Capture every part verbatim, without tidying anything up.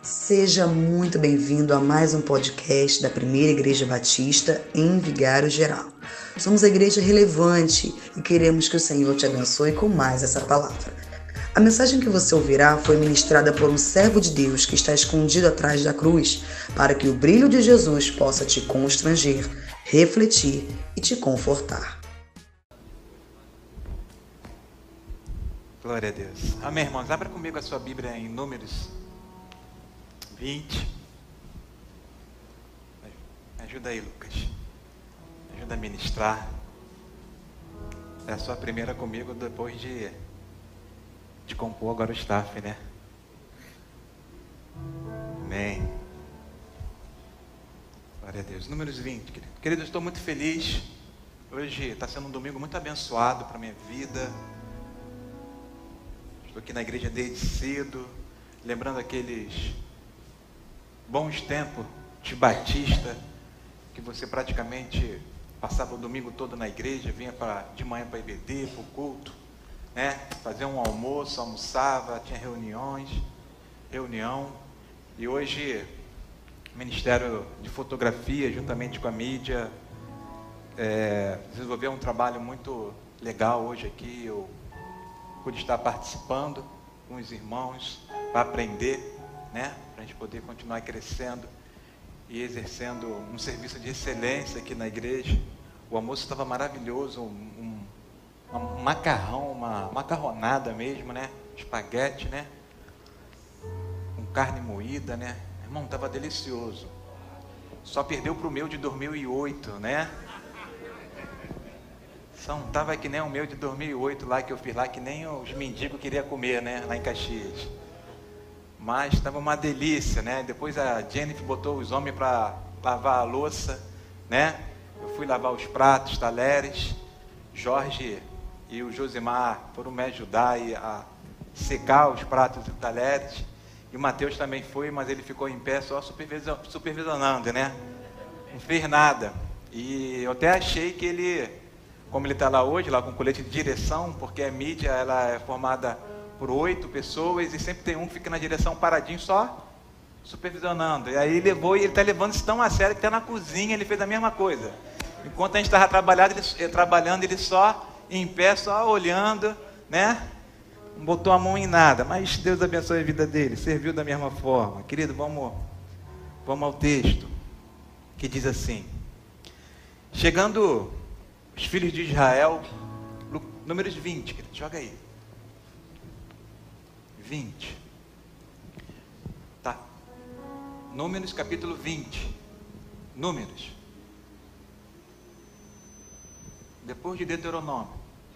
Seja muito bem-vindo a mais um podcast da Primeira Igreja Batista em Vigário Geral. Somos a igreja relevante e queremos que o Senhor te abençoe com mais essa palavra. A mensagem que você ouvirá foi ministrada por um servo de Deus que está escondido atrás da cruz, para que o brilho de Jesus possa te constranger, refletir e te confortar. Glória a Deus. Amém, irmãos? Abra comigo a sua Bíblia em Números vinte. Me ajuda aí, Lucas. Me ajuda a ministrar. É a sua primeira comigo depois de, de compor agora o staff, né? Amém. Glória a Deus. Números vinte, querido. Querido, eu estou muito feliz. Hoje está sendo um domingo muito abençoado para a minha vida. Estou aqui na igreja desde cedo, lembrando aqueles bons tempos de Batista, que você praticamente passava o domingo todo na igreja, vinha pra, de manhã para I B D, para o culto, né? Fazia um almoço, almoçava, tinha reuniões, reunião, e hoje o Ministério de Fotografia, juntamente com a mídia, é, desenvolveu um trabalho muito legal hoje aqui. Eu pude estar participando com os irmãos para aprender, né? Para a gente poder continuar crescendo e exercendo um serviço de excelência aqui na igreja. O almoço estava maravilhoso, um, um, um macarrão, uma macarronada mesmo, né? Espaguete, né? Com carne moída, né? Irmão, estava delicioso. Só perdeu para o meu de dois mil e oito, né? São, tava que nem o meu de dois mil e oito lá, que eu fiz lá, que nem os mendigos queriam comer, né? Lá em Caxias. Mas estava uma delícia, né? Depois a Jennifer botou os homens para lavar a louça, né? Eu fui lavar os pratos, talheres. Jorge e o Josimar foram me ajudar a secar os pratos e talheres. E o Mateus também foi, mas ele ficou em pé só supervisionando, né? Não fez nada. E eu até achei que ele, como ele está lá hoje, lá com colete de direção, porque a mídia ela é formada por oito pessoas e sempre tem um que fica na direção paradinho só supervisionando. E aí ele levou, e ele está levando isso tão a sério que até na cozinha ele fez a mesma coisa. Enquanto a gente estava trabalhando ele, trabalhando, ele só em pé, só olhando, né? Não botou a mão em nada, mas Deus abençoe a vida dele, serviu da mesma forma. Querido, vamos, vamos ao texto, que diz assim: chegando os filhos de Israel, Números vinte, querido, joga aí. vinte. Tá. Números capítulo vinte. Números. Depois de Deuteronômio.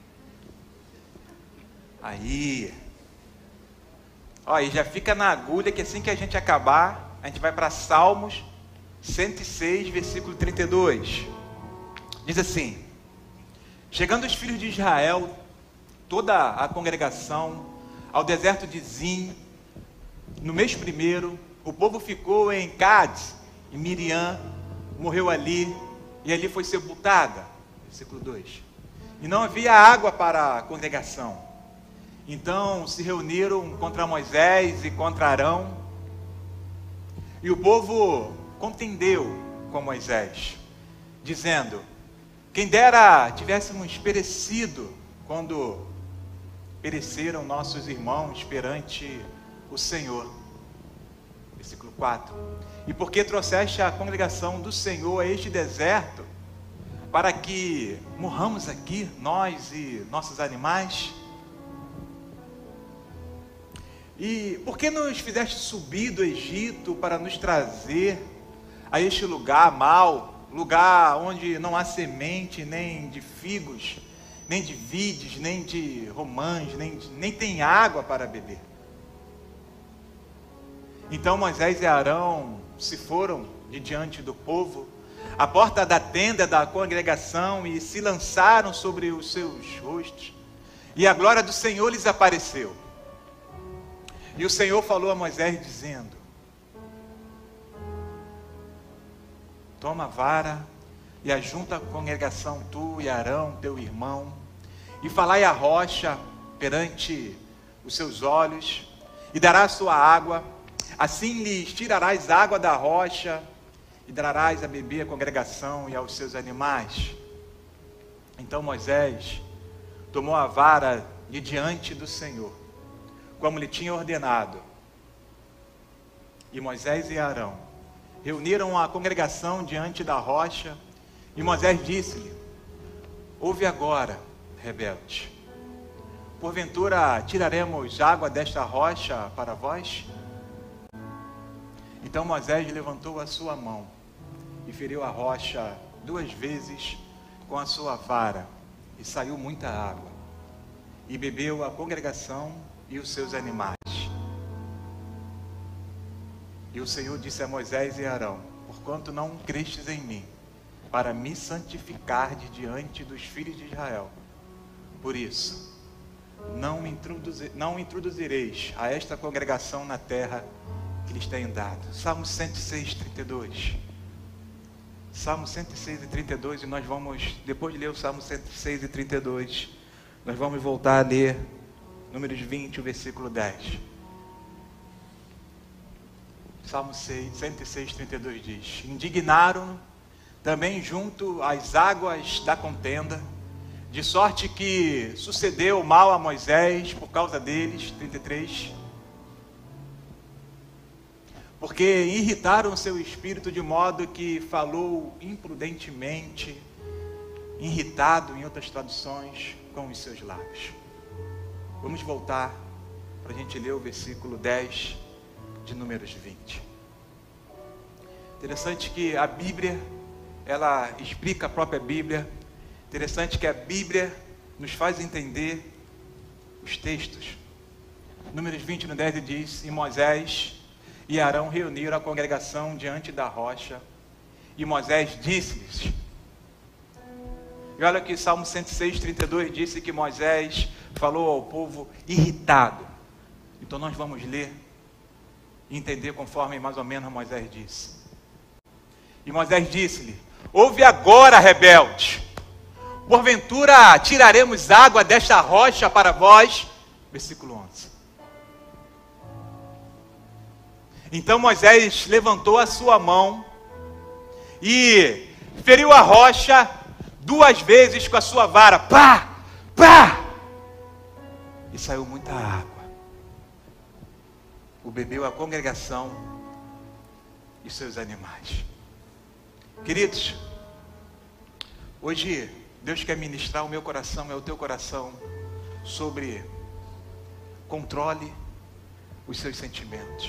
Aí. Ó, e já fica na agulha que assim que a gente acabar, a gente vai para Salmos cento e seis, versículo trinta e dois. Diz assim: chegando os filhos de Israel, toda a congregação, ao deserto de Zim, no mês primeiro, o povo ficou em Cádiz, e Miriam morreu ali, e ali foi sepultada. Versículo dois. E não havia água para a congregação. Então se reuniram contra Moisés e contra Arão, e o povo contendeu com Moisés, dizendo: quem dera tivéssemos perecido quando pereceram nossos irmãos perante o Senhor. Versículo quatro. E porque trouxeste a congregação do Senhor a este deserto, para que morramos aqui, nós e nossos animais? E por que nos fizeste subir do Egito para nos trazer a este lugar mau, lugar onde não há semente, nem de figos, nem de vides, nem de romãs, nem, de, nem tem água para beber? Então Moisés e Arão se foram de diante do povo, à porta da tenda da congregação, e se lançaram sobre os seus rostos, e a glória do Senhor lhes apareceu. E o Senhor falou a Moisés dizendo: toma a vara e ajunta a congregação, tu e Arão, teu irmão, e falai a rocha perante os seus olhos, e dará a sua água, Assim lhes tirarás água da rocha e darás a beber à congregação e aos seus animais. Então Moisés tomou a vara de diante do Senhor, como lhe tinha ordenado. E Moisés e Arão reuniram a congregação diante da rocha, e Moisés disse-lhe: ouve agora, rebelde, porventura tiraremos água desta rocha para vós? Então Moisés levantou a sua mão e feriu a rocha duas vezes com a sua vara, e saiu muita água, e bebeu a congregação e os seus animais. E o Senhor disse a Moisés e Arão: porquanto não crestes em mim, para me santificar de diante dos filhos de Israel, por isso não, introduzi, não introduzireis a esta congregação na terra que lhes tenho dado. Salmo cento e seis, trinta e dois. Salmo cento e seis e trinta e dois, e nós vamos, depois de ler o Salmo cento e seis e trinta e dois, nós vamos voltar a ler Números vinte, o versículo dez. Salmo cento e seis, trinta e dois diz: indignaram também junto às águas da contenda, de sorte que sucedeu mal a Moisés por causa deles. trinta e três. Porque irritaram seu espírito de modo que falou imprudentemente, irritado, em outras traduções, com os seus lábios. Vamos voltar para a gente ler o versículo dez de Números vinte. Interessante que a Bíblia, ela explica a própria Bíblia. Interessante que a Bíblia nos faz entender os textos. Números vinte, no dez, diz: e Moisés e Arão reuniram a congregação diante da rocha, e Moisés disse-lhes. E olha que Salmo cento e seis, trinta e dois disse que Moisés falou ao povo irritado. Então nós vamos ler e entender conforme mais ou menos Moisés disse. E Moisés disse-lhe: ouve agora, rebelde, porventura tiraremos água desta rocha para vós? Versículo onze. Então Moisés levantou a sua mão e feriu a rocha duas vezes com a sua vara. Pá! Pá! E saiu muita água. O bebeu a congregação e seus animais. Queridos, hoje Deus quer ministrar o meu coração, é o teu coração, sobre controle os seus sentimentos.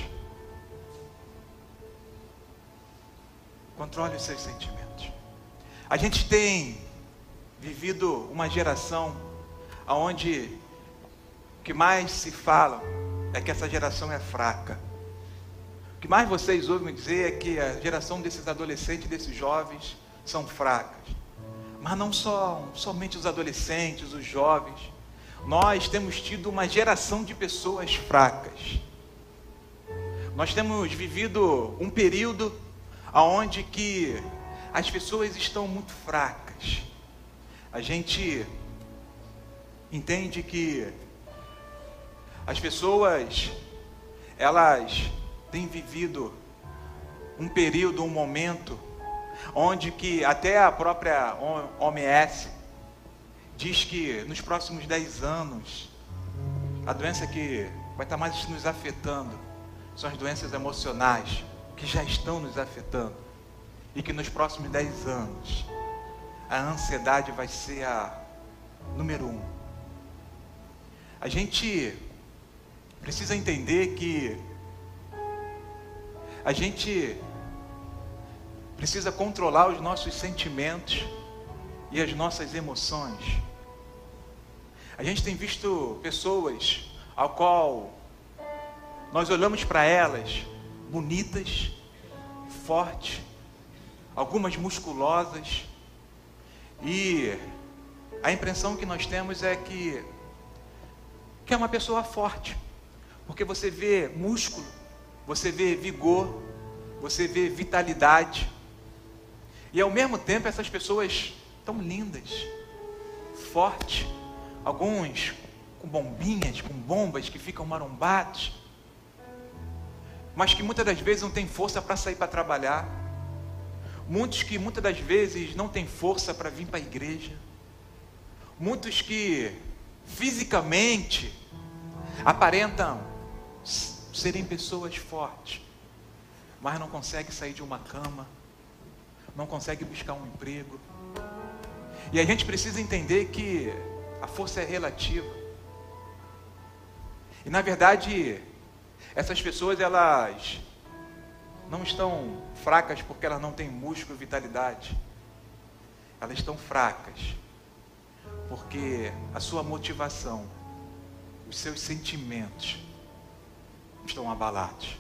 Controle os seus sentimentos. A gente tem vivido uma geração onde o que mais se fala é que essa geração é fraca. O que mais vocês ouvem dizer é que a geração desses adolescentes, desses jovens, são fracas. Mas não só, somente os adolescentes, os jovens. Nós temos tido uma geração de pessoas fracas. Nós temos vivido um período onde que as pessoas estão muito fracas. A gente entende que as pessoas, elas têm vivido um período, um momento, onde que até a própria O M S diz que nos próximos dez anos, a doença que vai estar mais nos afetando são as doenças emocionais, que já estão nos afetando, e que nos próximos dez anos, a ansiedade vai ser a número um. A gente precisa entender que a gente precisa controlar os nossos sentimentos e as nossas emoções. A gente tem visto pessoas ao qual nós olhamos para elas bonitas, fortes, algumas musculosas, e a impressão que nós temos é que, que é uma pessoa forte, porque você vê músculo, você vê vigor, você vê vitalidade, e ao mesmo tempo essas pessoas tão lindas, fortes, alguns com bombinhas, com bombas que ficam marombados. mas que muitas das vezes não tem força para sair para trabalhar. Muitos que muitas das vezes não têm força para vir para a igreja. Muitos que fisicamente aparentam serem pessoas fortes, mas não conseguem sair de uma cama, não conseguem buscar um emprego. E a gente precisa entender que a força é relativa. E na verdade, essas pessoas, elas não estão fracas porque elas não têm músculo e vitalidade. Elas estão fracas porque a sua motivação, os seus sentimentos estão abalados.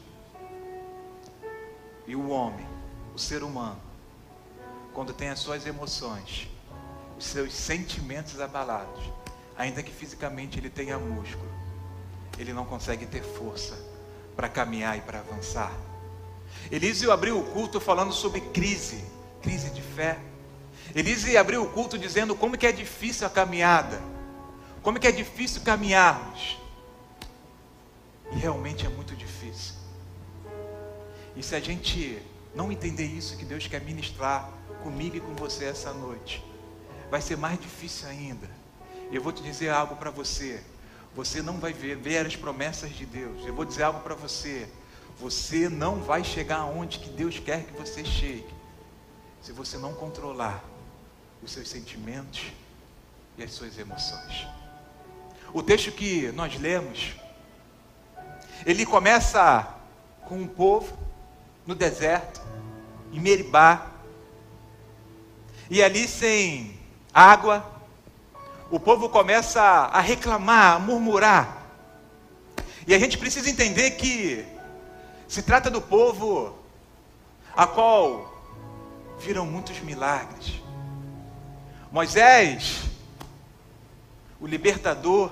E o homem, o ser humano, quando tem as suas emoções, os seus sentimentos abalados, ainda que fisicamente ele tenha músculo, ele não consegue ter força para caminhar e para avançar. Elise abriu o culto falando sobre crise, crise de fé. Elise abriu o culto dizendo como que é difícil a caminhada, como que é difícil caminharmos. E realmente é muito difícil. E se a gente não entender isso que Deus quer ministrar comigo e com você essa noite, vai ser mais difícil ainda. Eu vou te dizer algo para você. Você não vai ver, ver as promessas de Deus. Eu vou dizer algo para você. Você não vai chegar aonde que Deus quer que você chegue, se você não controlar os seus sentimentos e as suas emoções. O texto que nós lemos, ele começa com um povo no deserto, em Meribá, e ali sem água, o povo começa a reclamar, a murmurar. E a gente precisa entender que se trata do povo a qual viram muitos milagres. Moisés, o libertador,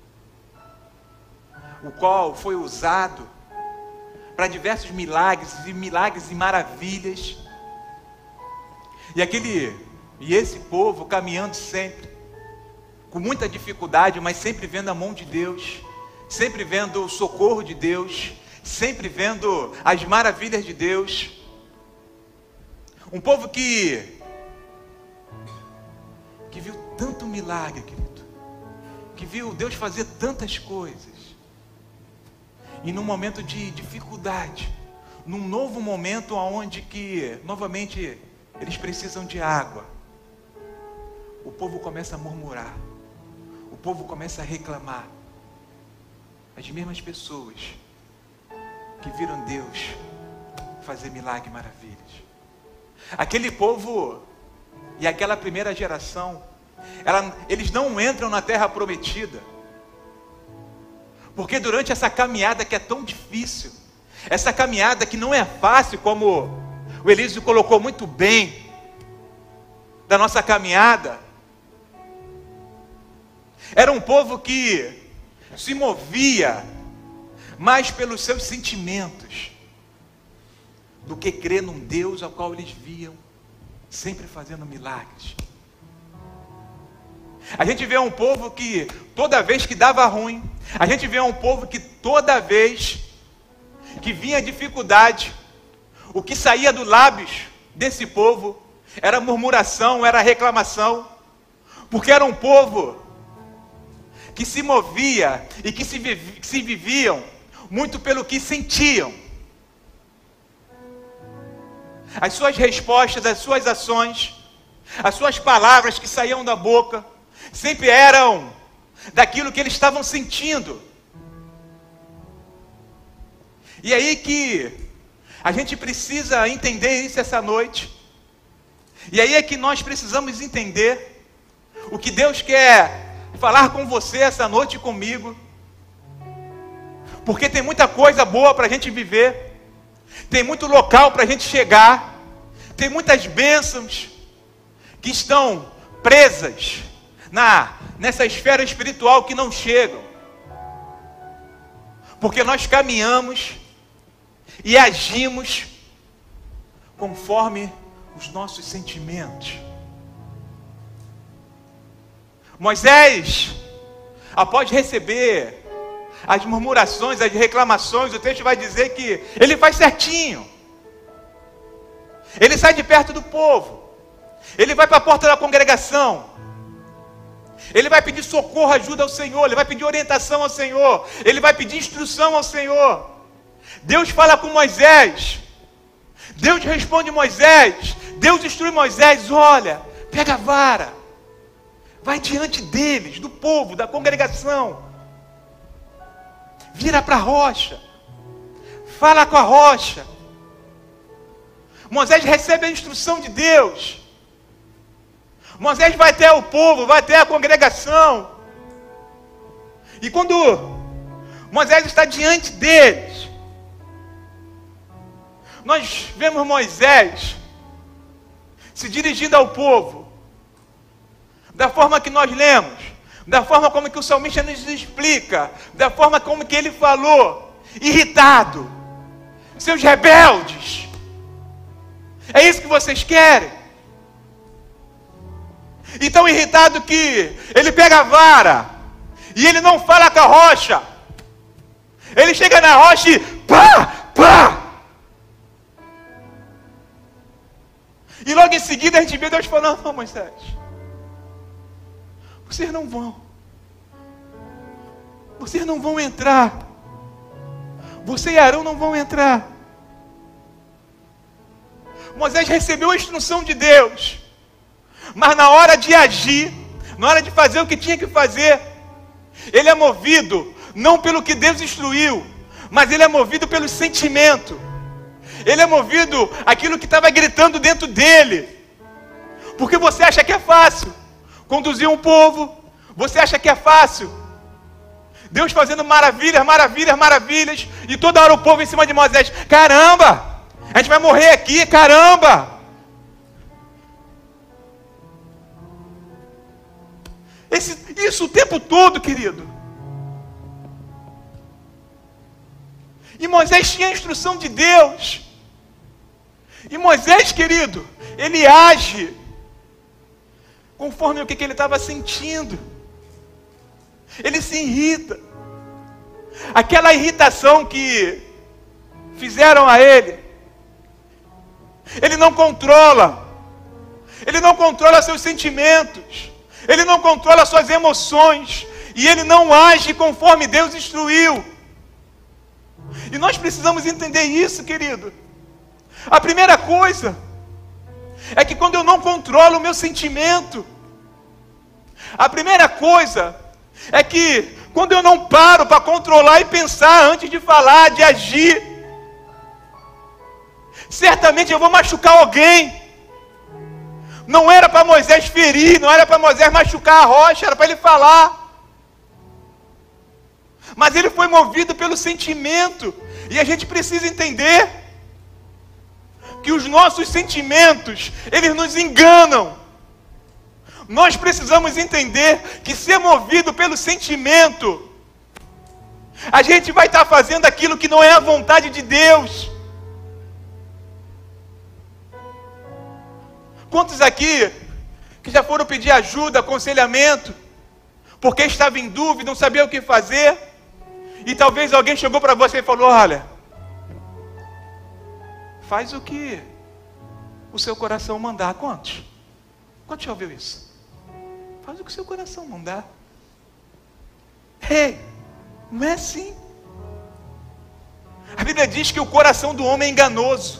o qual foi usado para diversos milagres e milagres e maravilhas. E aquele e esse povo caminhando sempre com muita dificuldade, mas sempre vendo a mão de Deus, sempre vendo o socorro de Deus, sempre vendo as maravilhas de Deus. Um povo que que viu tanto milagre, querido, que viu Deus fazer tantas coisas. E num momento de dificuldade, num novo momento onde que, novamente, eles precisam de água, o povo começa a murmurar, o povo começa a reclamar. As mesmas pessoas que viram Deus fazer milagre e maravilhas. Aquele povo e aquela primeira geração, ela, eles não entram na terra prometida, porque durante essa caminhada que é tão difícil, essa caminhada que não é fácil, como o Elísio colocou muito bem, da nossa caminhada, era um povo que se movia mais pelos seus sentimentos, do que crer num Deus ao qual eles viam, sempre fazendo milagres. A gente vê um povo que toda vez que dava ruim, a gente vê um povo que toda vez que vinha dificuldade, o que saía dos lábios desse povo era murmuração, era reclamação, porque era um povo que se movia e que se, vivi, que se viviam muito pelo que sentiam. As suas respostas, as suas ações, as suas palavras que saíam da boca, sempre eram daquilo que eles estavam sentindo. E aí que a gente precisa entender isso essa noite. E aí é que nós precisamos entender o que Deus quer falar com você essa noite comigo. Porque tem muita coisa boa para a gente viver. Tem muito local para a gente chegar. Tem muitas bênçãos que estão presas na, nessa esfera espiritual que não chegam. Porque nós caminhamos e agimos conforme os nossos sentimentos. Moisés, após receber as murmurações, as reclamações, o texto vai dizer que ele faz certinho. Ele sai de perto do povo. Ele vai para a porta da congregação. Ele vai pedir socorro, ajuda ao Senhor. Ele vai pedir orientação ao Senhor. Ele vai pedir instrução ao Senhor. Deus fala com Moisés. Deus responde Moisés. Deus instrui Moisés. Olha, pega a vara. Vai diante deles, do povo, da congregação. Vira para a rocha. Fala com a rocha. Moisés recebe a instrução de Deus. Moisés vai até o povo, vai até a congregação. E quando Moisés está diante deles, nós vemos Moisés se dirigindo ao povo, da forma que nós lemos, da forma como que o salmista nos explica, da forma como que ele falou, irritado. Seus rebeldes, é isso que vocês querem? E tão irritado que ele pega a vara e ele não fala com a rocha. Ele chega na rocha e pá, pá. E logo em seguida a gente vê Deus falando: não, Moisés, vocês não vão. Vocês não vão entrar. Você e Arão não vão entrar. Moisés recebeu a instrução de Deus, mas na hora de agir, na hora de fazer o que tinha que fazer, ele é movido não pelo que Deus instruiu, mas ele é movido pelo sentimento. Ele é movido aquilo que estava gritando dentro dele. Porque você acha que é fácil conduzir um povo? Você acha que é fácil? Deus fazendo maravilhas, maravilhas, maravilhas, e toda hora o povo em cima de Moisés: caramba, a gente vai morrer aqui, caramba. Esse, isso o tempo todo, querido. E Moisés tinha a instrução de Deus. E Moisés, querido, ele age conforme o que, que ele estava sentindo. Ele se irrita. Aquela irritação que fizeram a ele, ele não controla. Ele não controla seus sentimentos. Ele não controla suas emoções. E ele não age conforme Deus instruiu. E nós precisamos entender isso, querido. A primeira coisa é que quando eu não controlo o meu sentimento, a primeira coisa é que quando eu não paro para controlar e pensar antes de falar, de agir, certamente eu vou machucar alguém. Não era para Moisés ferir, não era para Moisés machucar a rocha, era para ele falar. Mas ele foi movido pelo sentimento. E a gente precisa entender que os nossos sentimentos, eles nos enganam. Nós precisamos entender que ser movido pelo sentimento, a gente vai estar fazendo aquilo que não é a vontade de Deus. Quantos aqui que já foram pedir ajuda, aconselhamento, porque estava em dúvida, não sabia o que fazer, e talvez alguém chegou para você e falou: olha, faz o que o seu coração mandar. Quantos? Quantos já ouviu isso? Faz o que o seu coração mandar. Ei, não é assim. A Bíblia diz que o coração do homem é enganoso.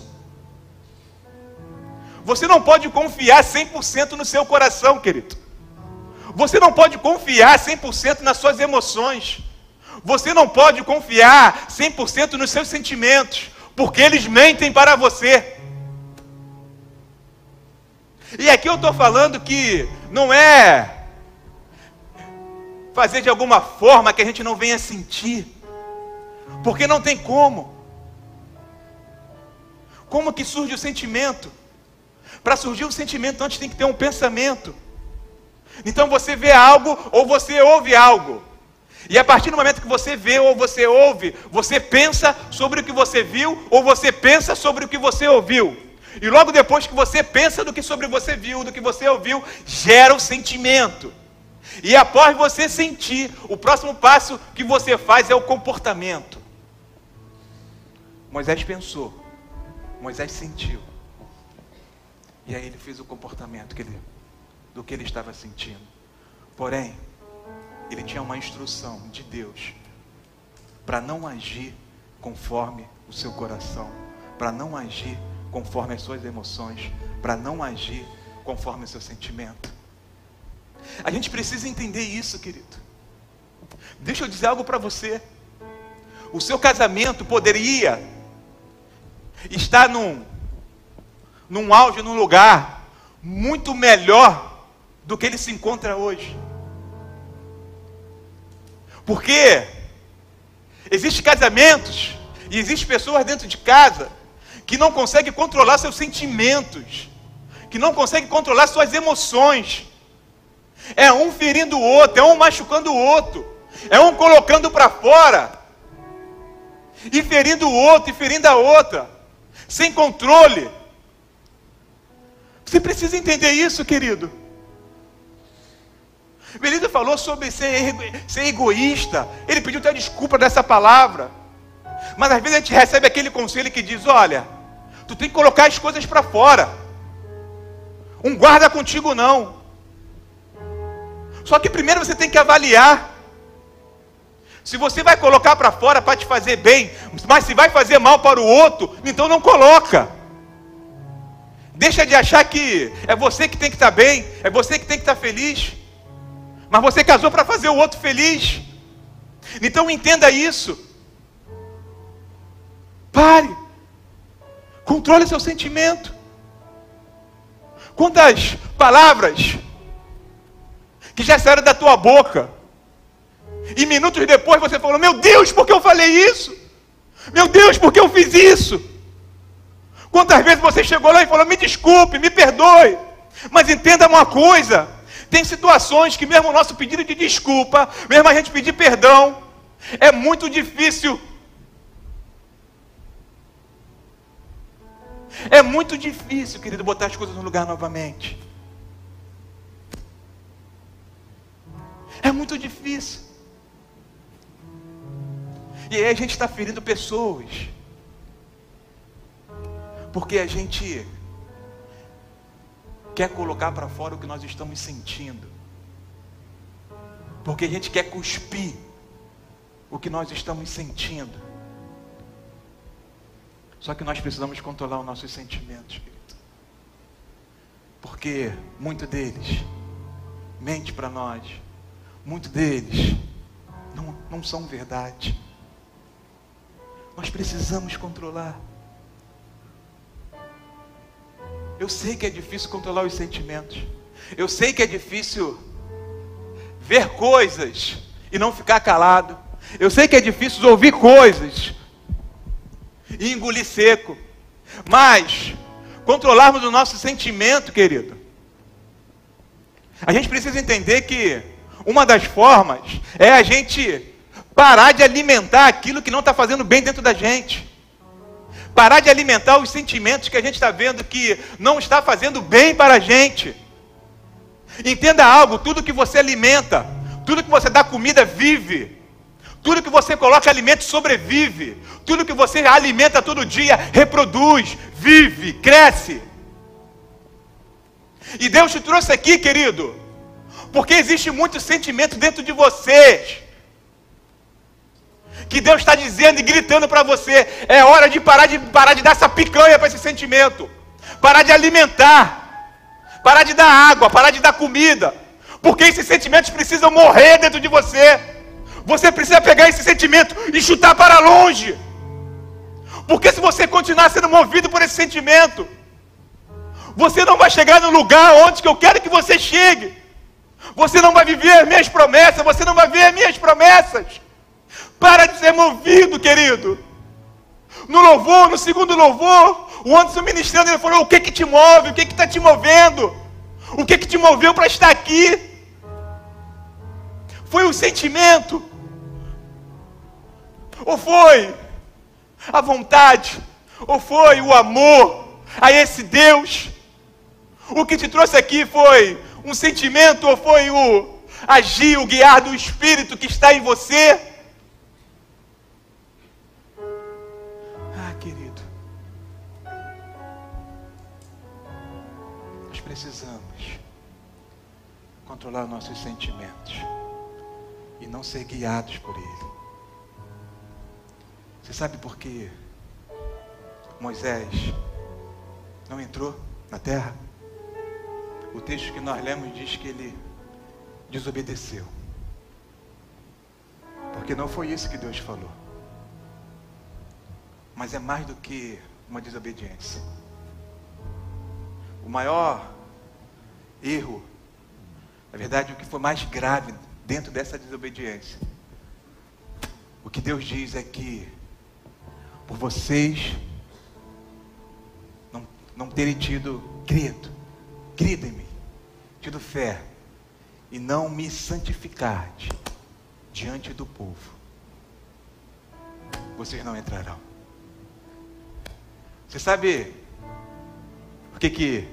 Você não pode confiar cem por cento no seu coração, querido. Você não pode confiar cem por cento nas suas emoções. Você não pode confiar cem por cento nos seus sentimentos, porque eles mentem para você. E aqui eu estou falando que não é fazer de alguma forma que a gente não venha sentir, porque não tem como. Como que surge o sentimento? Para surgir um sentimento, antes tem que ter um pensamento. Então você vê algo ou você ouve algo. E a partir do momento que você vê ou você ouve, você pensa sobre o que você viu ou você pensa sobre o que você ouviu. E logo depois que você pensa do que sobre você viu, do que você ouviu, gera o sentimento. E após você sentir, o próximo passo que você faz é o comportamento. Moisés pensou, Moisés sentiu. E aí ele fez o comportamento que ele, do que ele estava sentindo. Porém, ele tinha uma instrução de Deus para não agir conforme o seu coração, para não agir conforme as suas emoções, para não agir conforme o seu sentimento. A gente precisa entender isso, querido. Deixa eu dizer algo para você. O seu casamento poderia estar num, num auge, num lugar muito melhor do que ele se encontra hoje. Porque existem casamentos e existem pessoas dentro de casa que não conseguem controlar seus sentimentos, que não conseguem controlar suas emoções. É um ferindo o outro, é um machucando o outro, é um colocando para fora e ferindo o outro e ferindo a outra, sem controle. Você precisa entender isso, querido. Belida falou sobre ser, ser egoísta. Ele pediu até desculpa dessa palavra. Mas às vezes a gente recebe aquele conselho que diz: olha, tu tem que colocar as coisas para fora. Um guarda contigo não. Só que primeiro você tem que avaliar. Se você vai colocar para fora para te fazer bem, mas se vai fazer mal para o outro, então não coloca. Deixa de achar que é você que tem que estar bem, é você que tem que estar feliz. Mas você casou para fazer o outro feliz. Então entenda isso. Pare. Controle seu sentimento. Quantas palavras que já saíram da tua boca e minutos depois você falou: meu Deus, por que eu falei isso? Meu Deus, por que eu fiz isso? Quantas vezes você chegou lá e falou: me desculpe, me perdoe. Mas entenda uma coisa: tem situações que mesmo o nosso pedido de desculpa, mesmo a gente pedir perdão, é muito difícil. É muito difícil, querido, botar as coisas no lugar novamente. É muito difícil. E aí a gente está ferindo pessoas, porque a gente quer colocar para fora o que nós estamos sentindo, porque a gente quer cuspir o que nós estamos sentindo. Só que nós precisamos controlar os nossos sentimentos, querido, porque muito deles mente para nós, muito deles não, não são verdade. Nós precisamos controlar. Eu sei que é difícil controlar os sentimentos. Eu sei que é difícil ver coisas e não ficar calado. Eu sei que é difícil ouvir coisas e engolir seco. Mas controlarmos o nosso sentimento, querido, a gente precisa entender que uma das formas é a gente parar de alimentar aquilo que não está fazendo bem dentro da gente. Parar de alimentar os sentimentos que a gente está vendo que não está fazendo bem para a gente. Entenda algo: tudo que você alimenta, tudo que você dá comida vive. Tudo que você coloca alimento sobrevive. Tudo que você alimenta todo dia reproduz, vive, cresce. E Deus te trouxe aqui, querido, porque existe muito sentimento dentro de vocês, que Deus está dizendo e gritando para você: é hora de parar de parar de dar essa picanha para esse sentimento, parar de alimentar, parar de dar água, parar de dar comida, porque esses sentimentos precisam morrer dentro de você. Você precisa pegar esse sentimento e chutar para longe, porque se você continuar sendo movido por esse sentimento, você não vai chegar no lugar onde que eu quero que você chegue. Você não vai viver as minhas promessas, você não vai ver as minhas promessas. Para de ser movido, querido. No louvor, no segundo louvor, o Anderson ministrando, ele falou: o que que te move? O que que está te movendo? O que que te moveu para estar aqui? Foi o sentimento? Ou foi a vontade? Ou foi o amor a esse Deus? O que te trouxe aqui foi um sentimento ou foi o, agir, o guiar do Espírito que está em você. Ah, querido, nós precisamos controlar nossos sentimentos e não ser guiados por ele. Você sabe por que Moisés não entrou na terra? O texto que nós lemos diz que ele desobedeceu. Porque não foi isso que Deus falou. Mas é mais do que uma desobediência. O maior erro, na verdade, o que foi mais grave dentro dessa desobediência, o que Deus diz é que por vocês não, não terem tido credo, crido em mim, tido fé, e não me santificar diante do povo, vocês não entrarão. Você sabe o que que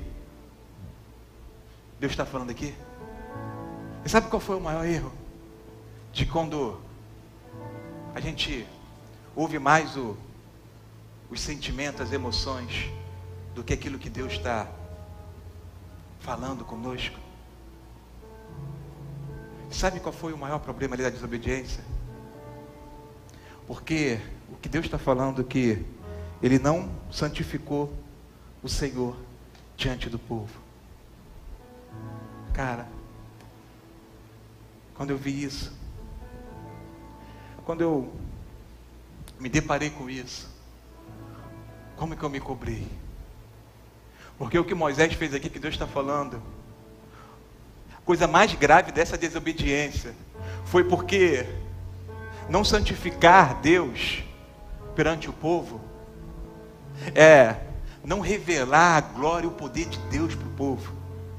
Deus está falando aqui? Você sabe qual foi o maior erro? De quando a gente ouve mais o, os sentimentos, as emoções, do que aquilo que Deus está falando conosco. Sabe qual foi o maior problema ali da desobediência? Porque o que Deus está falando é que Ele não santificou o Senhor diante do povo. Cara, quando eu vi isso, quando eu me deparei com isso, como é que eu me cobrei? Porque o que Moisés fez aqui, que Deus está falando, a coisa mais grave dessa desobediência foi porque não santificar Deus perante o povo é não revelar a glória e o poder de Deus para o povo.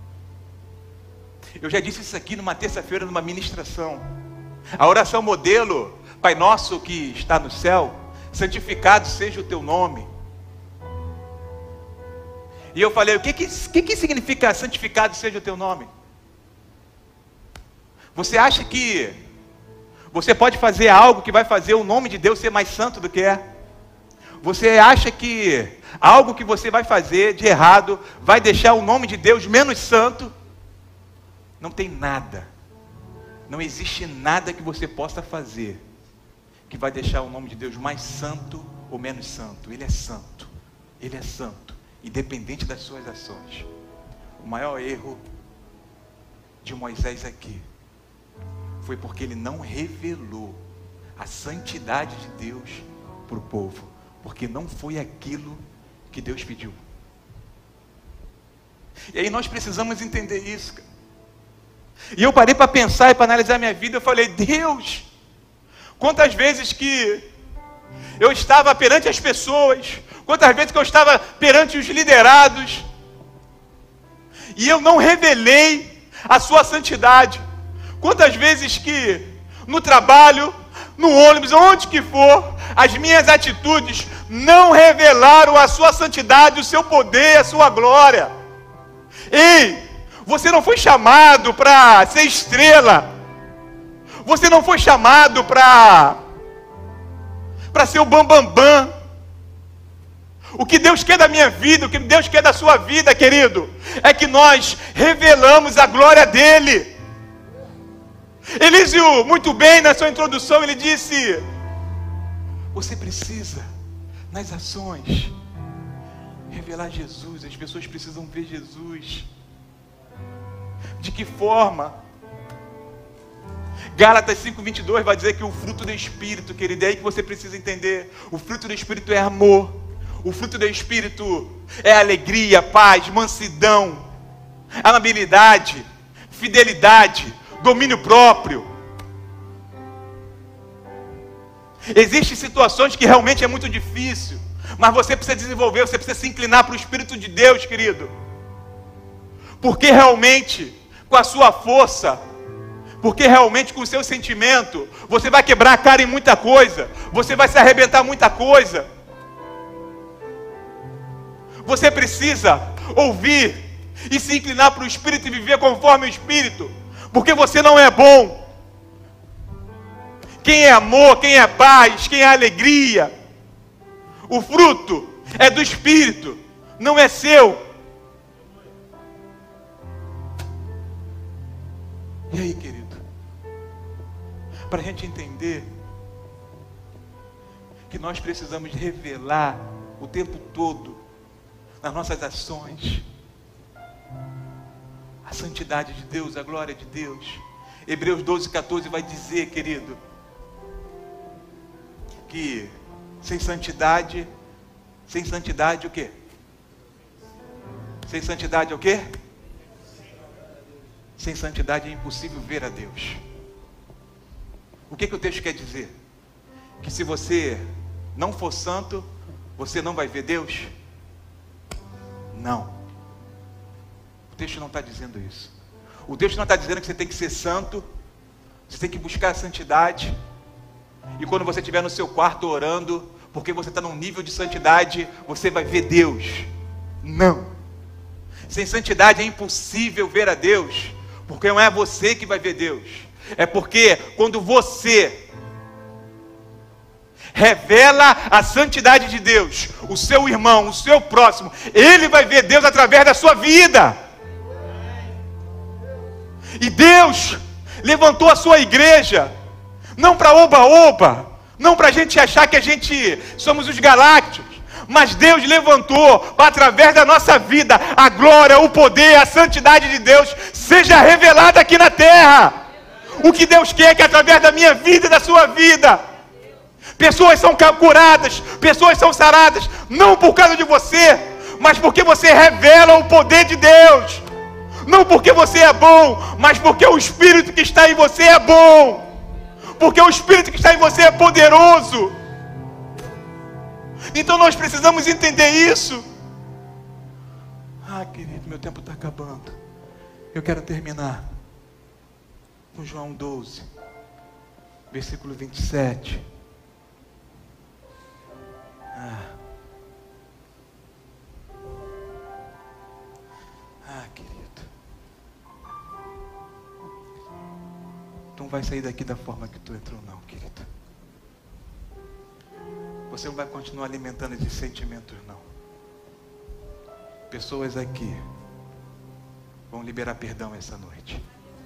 Eu já disse isso aqui numa terça-feira, numa ministração. A oração modelo: Pai nosso que está no céu, santificado seja o teu nome. E eu falei, o que que, que, que significa santificado seja o teu nome? Você acha que você pode fazer algo que vai fazer o nome de Deus ser mais santo do que é? Você acha que algo que você vai fazer de errado vai deixar o nome de Deus menos santo? Não tem nada, não existe nada que você possa fazer que vai deixar o nome de Deus mais santo ou menos santo. Ele é santo, Ele é santo, independente das suas ações. O maior erro de Moisés aqui foi porque ele não revelou a santidade de Deus para o povo, porque não foi aquilo que Deus pediu. E aí nós precisamos entender isso, cara. E eu parei para pensar e para analisar minha vida. Eu falei, Deus, quantas vezes que eu estava perante as pessoas, quantas vezes que eu estava perante os liderados, e eu não revelei a sua santidade. Quantas vezes que no trabalho, no ônibus, onde que for, as minhas atitudes não revelaram a sua santidade, o seu poder, a sua glória. Ei, você não foi chamado para ser estrela. Você não foi chamado para para ser o bambambam. Bam, bam. O que Deus quer da minha vida, o que Deus quer da sua vida, querido, é que nós revelamos a glória dele. Elísio, muito bem, na sua introdução, ele disse: você precisa, nas ações, revelar Jesus. As pessoas precisam ver Jesus. De que forma? Gálatas cinco, vinte e dois vai dizer que o fruto do Espírito, querido, é aí que você precisa entender. O fruto do Espírito é amor. O fruto do Espírito é alegria, paz, mansidão, amabilidade, fidelidade, domínio próprio. Existem situações que realmente é muito difícil, mas você precisa desenvolver, você precisa se inclinar para o Espírito de Deus, querido. Porque realmente, com a sua força, porque realmente com o seu sentimento, você vai quebrar a cara em muita coisa, você vai se arrebentar muita coisa. Você precisa ouvir e se inclinar para o Espírito e viver conforme o Espírito. porque você não é bom. Quem é amor, quem é paz, quem é alegria, o fruto é do Espírito, não é seu. E aí, querido, para a gente entender que nós precisamos revelar o tempo todo, nas nossas ações, a santidade de Deus, a glória de Deus. Hebreus doze, quatorze vai dizer, querido, que sem santidade, sem santidade o quê? Sem santidade é o quê? Sem santidade é impossível ver a Deus. O que que o texto quer dizer? Que se você não for santo, você não vai ver Deus? Não. O texto não está dizendo isso. O texto não está dizendo que você tem que ser santo, você tem que buscar a santidade, e quando você estiver no seu quarto orando, porque você está num nível de santidade, você vai ver Deus. Não. Sem santidade é impossível ver a Deus, porque não é você que vai ver Deus. É porque quando você revela a santidade de Deus, o seu irmão, o seu próximo, ele vai ver Deus através da sua vida. E Deus levantou a sua igreja, não para oba-oba, não para a gente achar que a gente somos os galácticos, mas Deus levantou para, através da nossa vida, a glória, o poder, a santidade de Deus seja revelada aqui na terra. O que Deus quer é que através da minha vida e da sua vida, pessoas são curadas, pessoas são saradas, não por causa de você, mas porque você revela o poder de Deus. Não porque você é bom, mas porque o Espírito que está em você é bom. Porque o Espírito que está em você é poderoso. Então nós precisamos entender isso. Ah, querido, meu tempo está acabando. Eu quero terminar com João doze, versículo vinte e sete. Ah. Ah, querido. Tu não vai sair daqui da forma que tu entrou, não, querido. Você não vai continuar alimentando esses sentimentos, não. Pessoas aqui vão liberar perdão essa noite.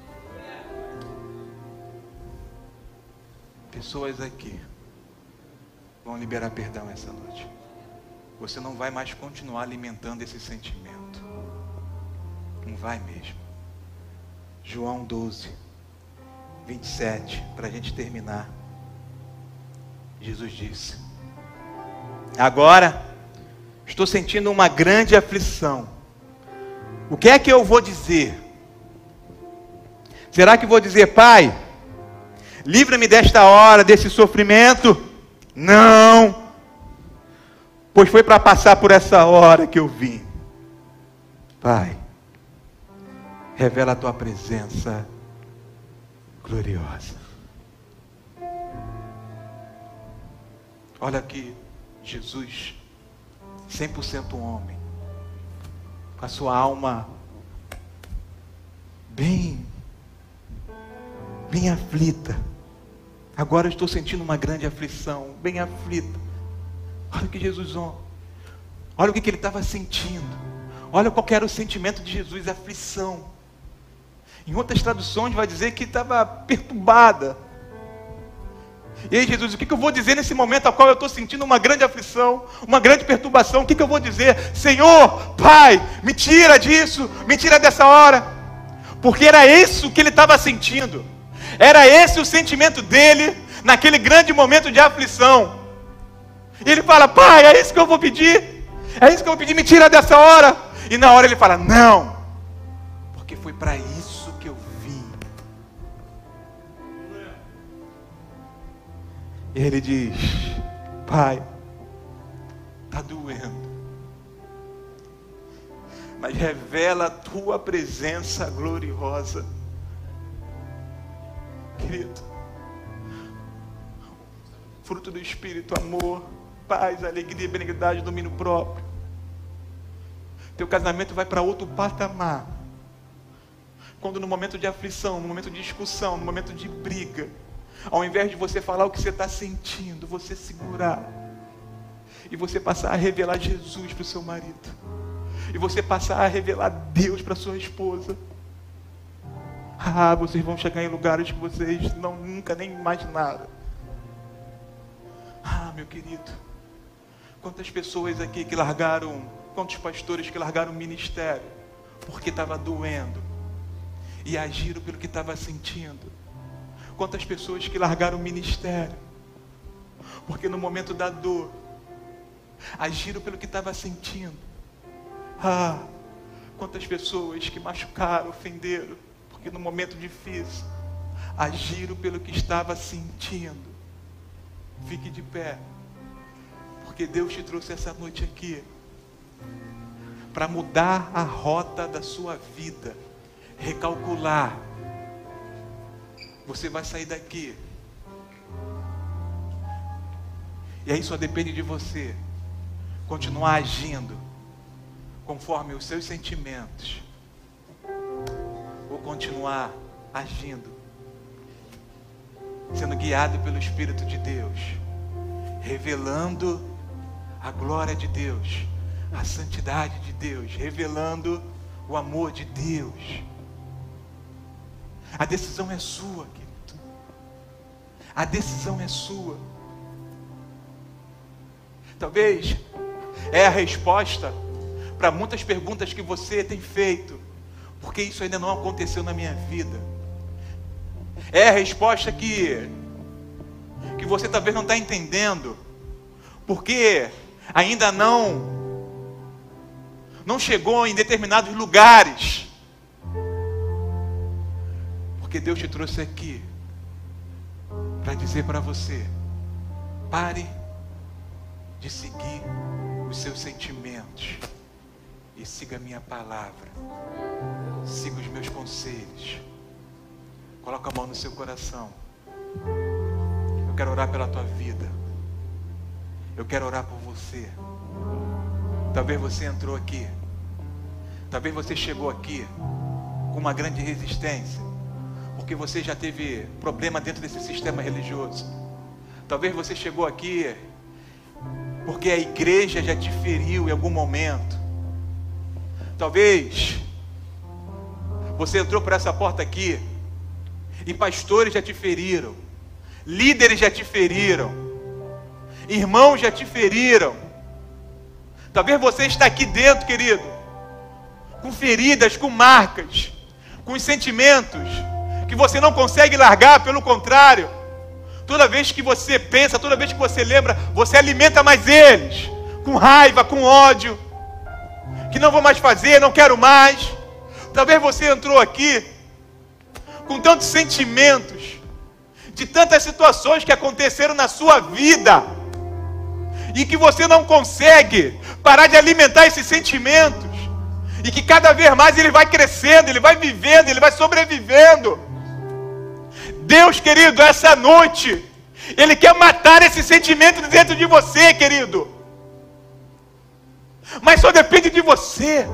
Pessoas aqui vão liberar perdão essa noite. Você não vai mais continuar alimentando esse sentimento. Não vai mesmo. João doze, vinte e sete, para a gente terminar. Jesus disse: agora estou sentindo uma grande aflição. O que é que eu vou dizer? Será que vou dizer: Pai, livra-me desta hora, desse sofrimento? Não, pois foi para passar por essa hora que eu vim. Pai, revela a tua presença gloriosa. Olha aqui, Jesus, cem por cento homem, com a sua alma bem, bem aflita. Agora eu estou sentindo uma grande aflição, bem aflita. Olha o que Jesus, olha o que ele estava sentindo. Olha qual era o sentimento de Jesus, aflição. Em outras traduções vai dizer que estava perturbada. E aí Jesus, o que eu vou dizer nesse momento ao qual eu estou sentindo uma grande aflição, uma grande perturbação? O que eu vou dizer? Senhor, Pai, me tira disso, me tira dessa hora. Porque era isso que ele estava sentindo. Era esse o sentimento dele naquele grande momento de aflição. E ele fala: Pai, é isso que eu vou pedir. É isso que eu vou pedir, me tira dessa hora. E na hora ele fala: não, porque foi para isso que eu vim. E ele diz: Pai, está doendo, mas revela a tua presença gloriosa. Querido, fruto do Espírito, amor, paz, alegria, benignidade, domínio próprio. Teu casamento vai para outro patamar quando no momento de aflição, no momento de discussão, no momento de briga, ao invés de você falar o que você está sentindo, você segurar e você passar a revelar Jesus para o seu marido, e você passar a revelar Deus para sua esposa. Ah, vocês vão chegar em lugares que vocês não, nunca nem imaginaram. Ah, meu querido, quantas pessoas aqui que largaram, quantos pastores que largaram o ministério porque estava doendo e agiram pelo que estava sentindo. Quantas pessoas que largaram o ministério porque no momento da dor agiram pelo que estava sentindo. Ah, quantas pessoas que machucaram, ofenderam, porque no momento difícil agiram pelo que estava sentindo. Fique de pé, porque Deus te trouxe essa noite aqui para mudar a rota da sua vida, recalcular. Você vai sair daqui, e aí só depende de você continuar agindo conforme os seus sentimentos, ou continuar agindo sendo guiado pelo Espírito de Deus, revelando a glória de Deus, a santidade de Deus, revelando o amor de Deus. A decisão é sua, querido. A decisão é sua. Talvez é a resposta para muitas perguntas que você tem feito. Por que isso ainda não aconteceu na minha vida? É a resposta que, que você talvez não está entendendo. Porque ainda não, não chegou em determinados lugares. Porque Deus te trouxe aqui para dizer para você: pare de seguir os seus sentimentos e siga a minha palavra, siga os meus conselhos. Coloca a mão no seu coração. Eu quero orar pela tua vida. Eu quero orar por você. Talvez você entrou aqui, talvez você chegou aqui com uma grande resistência, porque você já teve problema dentro desse sistema religioso. Talvez você chegou aqui porque a igreja já te feriu em algum momento. Talvez você entrou por essa porta aqui e pastores já te feriram, líderes já te feriram, irmãos já te feriram. Talvez você está aqui dentro, querido, com feridas, com marcas, com sentimentos que você não consegue largar. Pelo contrário, toda vez que você pensa, toda vez que você lembra, você alimenta mais eles, com raiva, com ódio, que não vou mais fazer, não quero mais. Talvez você entrou aqui com tantos sentimentos, de tantas situações que aconteceram na sua vida, e que você não consegue parar de alimentar esses sentimentos, e que cada vez mais ele vai crescendo, ele vai vivendo, ele vai sobrevivendo. Deus, querido, essa noite Ele quer matar esse sentimento dentro de você, querido, mas só depende de você.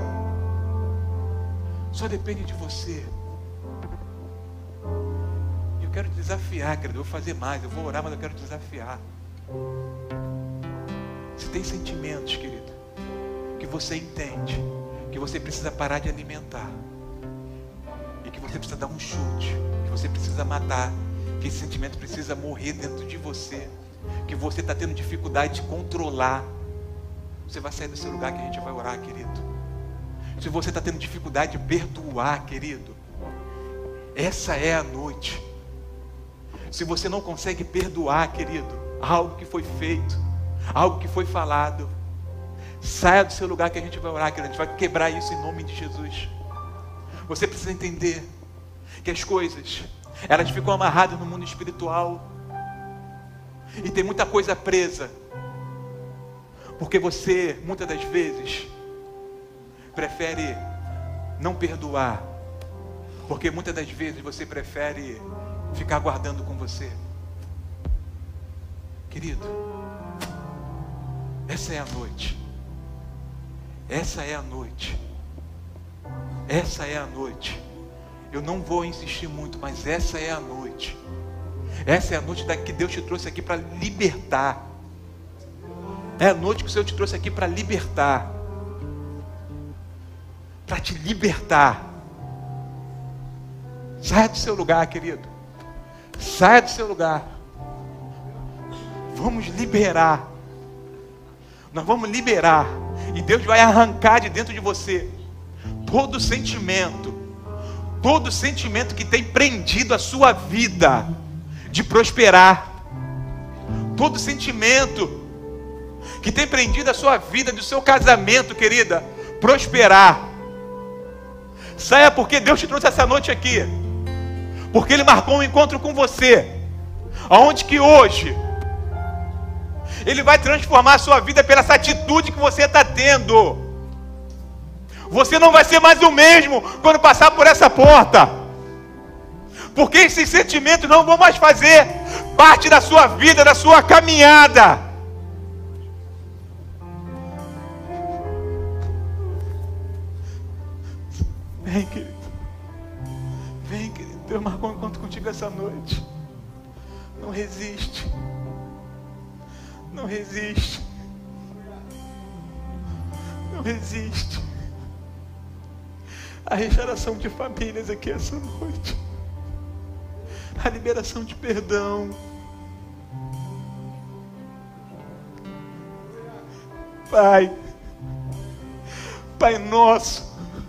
Só depende de você. Eu quero te desafiar, querido. Eu vou fazer mais, eu vou orar, mas eu quero te desafiar. Se tem sentimentos, querido, que você entende que você precisa parar de alimentar, e que você precisa dar um chute, que você precisa matar, que esse sentimento precisa morrer dentro de você, que você está tendo dificuldade de controlar, você vai sair do seu lugar que a gente vai orar, querido. Se você está tendo dificuldade de perdoar, querido, essa é a noite. Se você não consegue perdoar, querido, algo que foi feito, algo que foi falado, saia do seu lugar que a gente vai orar, querido. A gente vai quebrar isso em nome de Jesus. Você precisa entender que as coisas, elas ficam amarradas no mundo espiritual, e tem muita coisa presa, porque você, muitas das vezes, prefere não perdoar, porque muitas das vezes você prefere ficar guardando com você. Querido, essa é a noite. Essa é a noite. Essa é a noite Eu não vou insistir muito, mas essa é a noite. Essa é a noite que Deus te trouxe aqui para libertar. É a noite que o Senhor te trouxe aqui para libertar. Para te libertar. Saia do seu lugar, querido. Saia do seu lugar. Vamos liberar. Nós vamos liberar. E Deus vai arrancar de dentro de você todo sentimento. Todo sentimento que tem prendido a sua vida de prosperar. Todo sentimento que tem prendido a sua vida, do seu casamento, querida, prosperar. Saia, porque Deus te trouxe essa noite aqui. Porque Ele marcou um encontro com você. Aonde que hoje Ele vai transformar a sua vida pela essa atitude que você está tendo. Você não vai ser mais o mesmo quando passar por essa porta. Porque esses sentimentos não vão mais fazer parte da sua vida, da sua caminhada. Vem, querido. Vem, querido. Deus marcou um encontro contigo essa noite. Não resiste. Não resiste. Não resiste. A restauração de famílias aqui essa noite. A liberação de perdão. Pai. Pai nosso.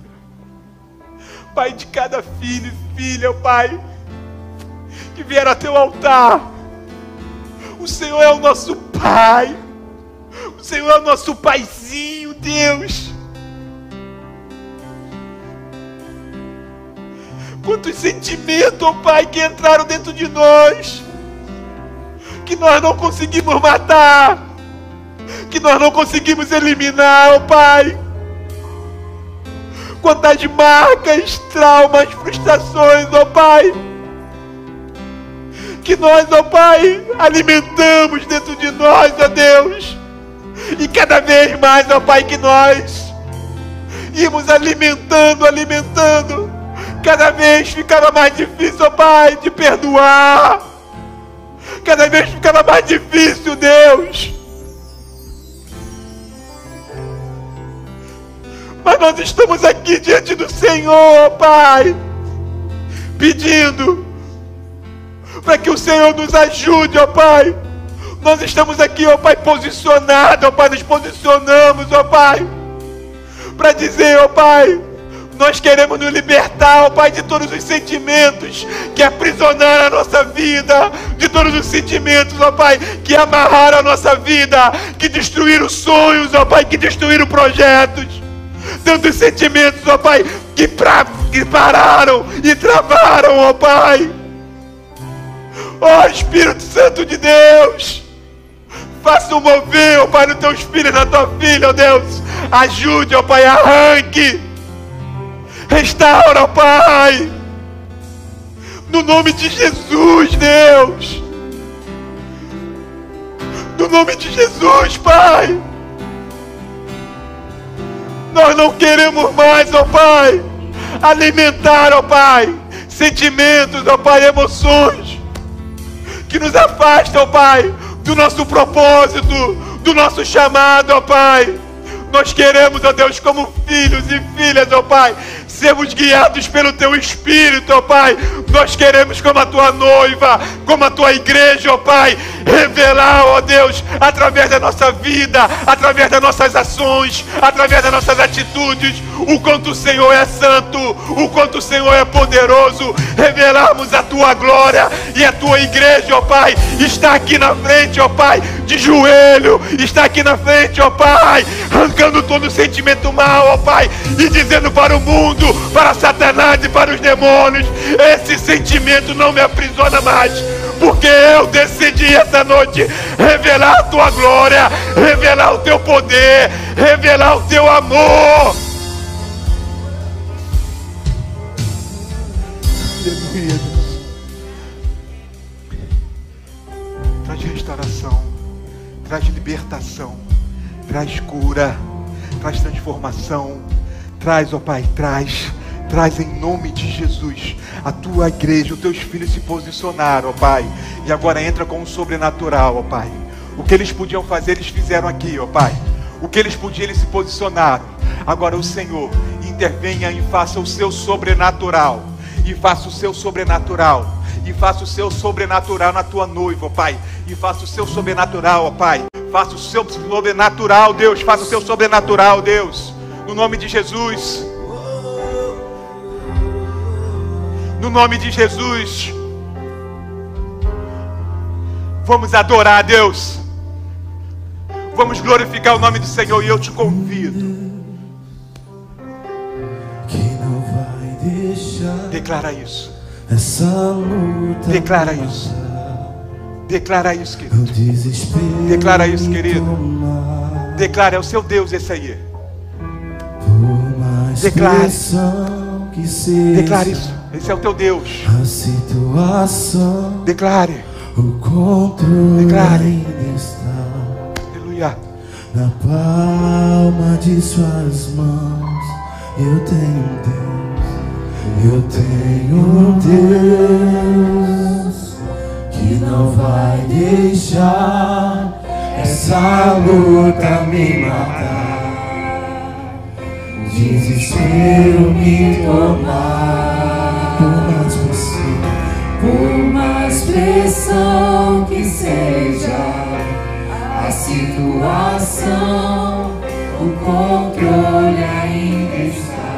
Pai de cada filho e filha, ó Pai, que vieram a teu altar. O Senhor é o nosso Pai. O Senhor é o nosso Paizinho, Deus. Quantos sentimentos, ó Pai, que entraram dentro de nós, que nós não conseguimos matar, que nós não conseguimos eliminar, ó Pai. Quantas marcas, traumas, frustrações, ó Pai, que nós, ó Pai, alimentamos dentro de nós, ó Deus. E cada vez mais, ó Pai, que nós íamos alimentando, alimentando, cada vez ficava mais difícil, ó Pai, de perdoar. Cada vez ficava mais difícil, Deus. Mas nós estamos aqui diante do Senhor, ó Pai, pedindo para que o Senhor nos ajude, ó Pai. Nós estamos aqui, ó Pai, posicionados, ó Pai, nos posicionamos, ó Pai, para dizer, ó Pai, nós queremos nos libertar, ó Pai, de todos os sentimentos que aprisionaram a nossa vida, de todos os sentimentos, ó Pai, que amarraram a nossa vida, que destruíram sonhos, ó Pai, que destruíram projetos. Tantos sentimentos, ó Pai, que, pra, que pararam e travaram, ó Pai. Ó Espírito Santo de Deus, faça um mover, ó Pai, nos teus filhos, na tua filha, ó Deus. Ajude, ó Pai, arranque, restaura, ó Pai, no nome de Jesus, Deus. No nome de Jesus, Pai. Nós não queremos mais, ó Pai, alimentar, ó Pai, sentimentos, ó Pai, emoções que nos afastam, ó Pai, do nosso propósito, do nosso chamado, ó Pai. Nós queremos, ó Deus, como filhos e filhas, ó Pai, sermos guiados pelo Teu Espírito, ó Pai. Nós queremos, como a Tua noiva, como a Tua igreja, ó Pai, revelar, ó Deus, através da nossa vida, através das nossas ações, através das nossas atitudes, o quanto o Senhor é santo, o quanto o Senhor é poderoso. Revelarmos a Tua glória, e a Tua igreja, ó Pai, está aqui na frente, ó Pai, de joelho, está aqui na frente, ó Pai, arrancando todo sentimento mal, ó Pai, e dizendo para o mundo, para Satanás e para os demônios: esse sentimento não me aprisiona mais, porque eu decidi essa noite revelar a Tua glória, revelar o Teu poder, revelar o Teu amor. Aleluia, Deus. Traz restauração, traz libertação, traz cura, traz transformação. Traz, ó Pai, traz, Traz em nome de Jesus. A tua igreja, os teus filhos se posicionaram, ó Pai. E agora entra com o sobrenatural, ó Pai. O que eles podiam fazer, eles fizeram aqui, ó Pai. O que eles podiam, eles se posicionaram. Agora o Senhor intervenha e faça o seu sobrenatural. E faça o seu sobrenatural. E faça o seu sobrenatural na tua noiva, ó Pai. E faça o seu sobrenatural, ó Pai. Faça o seu sobrenatural, Deus. Faça o seu sobrenatural, Deus. No nome de Jesus. No nome de Jesus. Vamos adorar a Deus. Vamos glorificar o nome do Senhor. E eu te convido. Que não vai deixar. Declara isso. Essa luta. Declara isso. Declara isso, querido. O desespero. Declara isso, querido. Tomar. Declara, é o seu Deus esse aí. Por mais Declare. pressão que seja. Declare isso. Esse é o teu Deus. A situação. Declare. O controle Declare. ainda está Aleluia. na palma de suas mãos. Eu tenho um Deus. Eu tenho um Deus que não vai deixar essa luta me matar, o desespero me tomar. Por mais pressão, Por mais pressão que seja a situação, o controle ainda está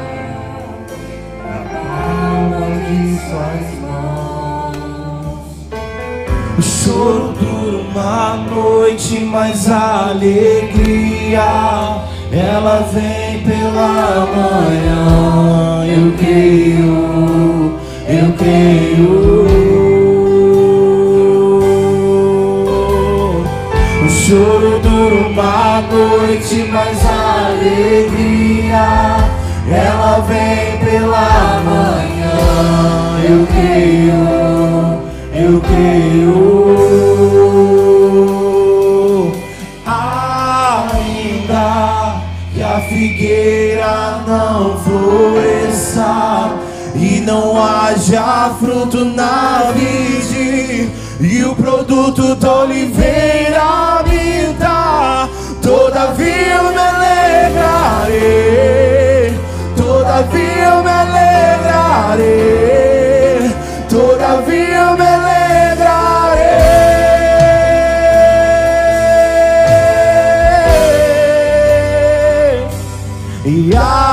na palma de suas mãos. o choro dura uma noite, mas a alegria ela vem pela manhã. Eu creio, eu creio. O choro dura uma noite, mas a alegria ela vem pela manhã. Eu creio, eu creio. Ainda que a figueira não floresça e não haja fruto na vide, e o produto da oliveira minta, todavia eu me alegrarei, todavia eu me alegrarei, todavia eu me alegrarei. E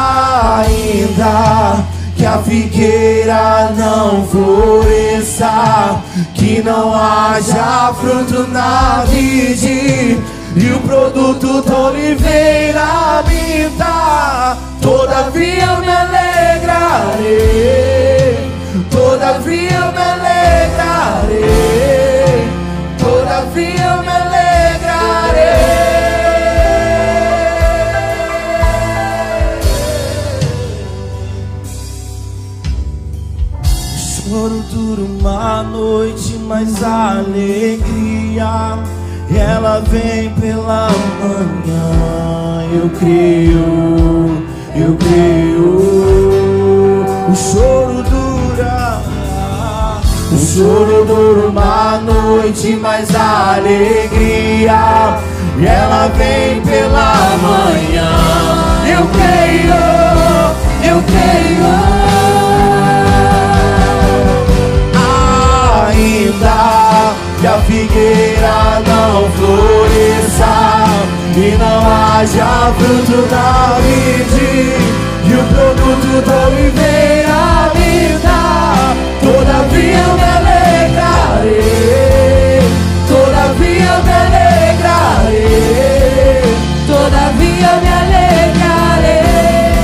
ainda que a figueira não floresça, que não haja fruto na vide, e o produto da oliveira minta, todavia eu me alegrarei, todavia eu me alegrarei, todavia eu me alegrarei. O choro dura uma noite, mas a alegria ela vem pela manhã. Eu creio, eu creio. O choro dura, o choro dura uma noite, mas a alegria ela vem pela manhã. Eu creio, eu creio. Ainda que a figueira não floresça e não haja fruto na vide, e o produto da oliveira me dá, todavia eu me alegrarei, todavia eu me alegrarei, Todavia eu me alegrarei.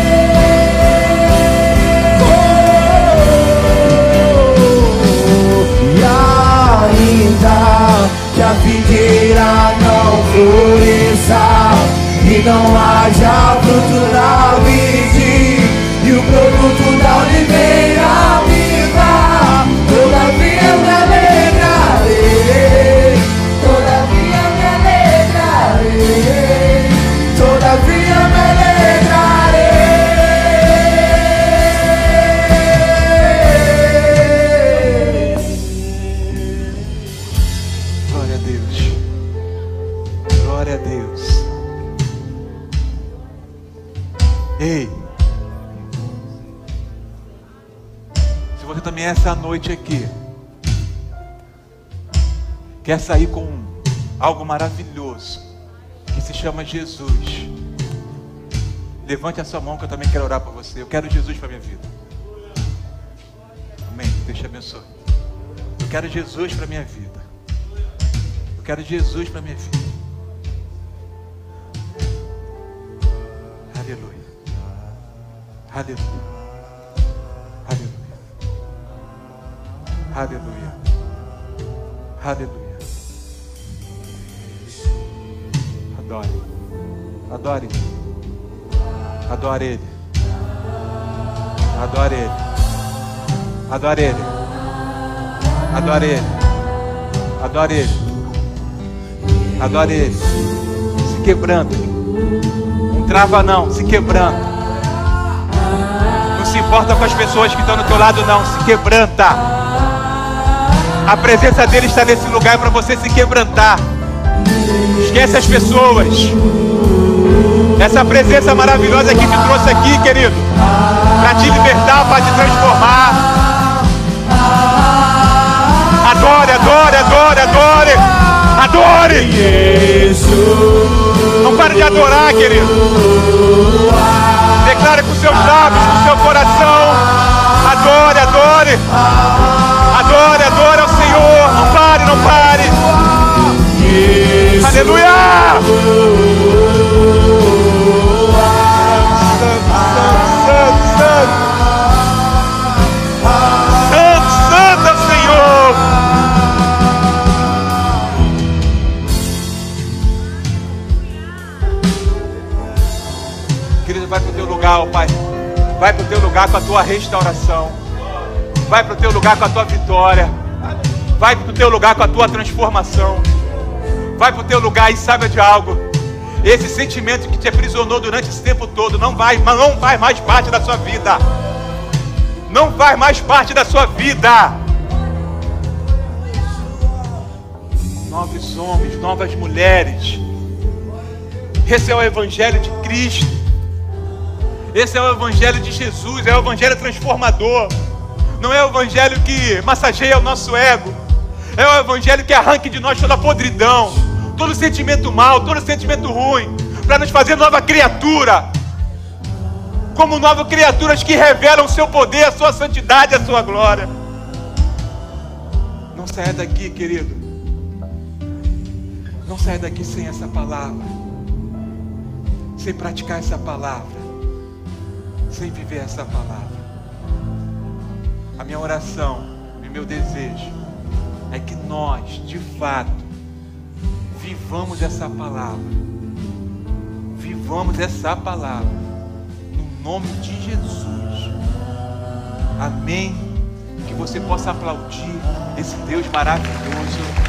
Ainda que a figueira não floresça e não haja fruto na vide, e o produto da Ei, se você também essa noite aqui quer sair com algo maravilhoso que se chama Jesus, levante a sua mão que eu também quero orar por você. Eu quero Jesus para minha vida. Amém. Deus te abençoe. Eu quero Jesus para minha vida. Eu quero Jesus para minha vida. Aleluia. Aleluia. Aleluia. Aleluia. Aleluia. Adore. Adore. Adore Ele. Adore Ele. Adore Ele. Adore Ele. Adore Ele. Adore Ele. Se quebrando. Não trava não, se quebrando. Não se importa com as pessoas que estão do teu lado não, se quebranta. A presença dele está nesse lugar para você se quebrantar. Esquece as pessoas. Essa presença maravilhosa que te trouxe aqui, querido, para te libertar, para te transformar. Adore, adore, adore, adore. Adore. Não pare de adorar, querido. Declare com seus lábios, com seu coração. Adore, adore. Adore, adore ao Senhor. Não pare, não pare. Aleluia. Vai para o teu lugar, ó Pai. Vai para o teu lugar com a tua restauração. Vai para o teu lugar com a tua vitória. Vai para o teu lugar com a tua transformação. Vai para o teu lugar e saiba de algo. Esse sentimento que te aprisionou durante esse tempo todo não vai, não faz mais parte da sua vida. Não faz mais parte da sua vida. Novos homens, novas mulheres. Esse é o Evangelho de Cristo. Esse é o Evangelho de Jesus, é o Evangelho transformador. Não é o Evangelho que massageia o nosso ego. É o Evangelho que arranca de nós toda a podridão, todo sentimento mau, todo sentimento ruim, para nos fazer nova criatura. Como novas criaturas que revelam o seu poder, a sua santidade, a sua glória. Não saia daqui, querido. Não saia daqui sem essa palavra. Sem praticar essa palavra. Sem viver essa palavra. A minha oração e meu desejo é que nós, de fato, vivamos essa palavra. Vivamos essa palavra. No nome de Jesus. Amém. Que você possa aplaudir esse Deus maravilhoso.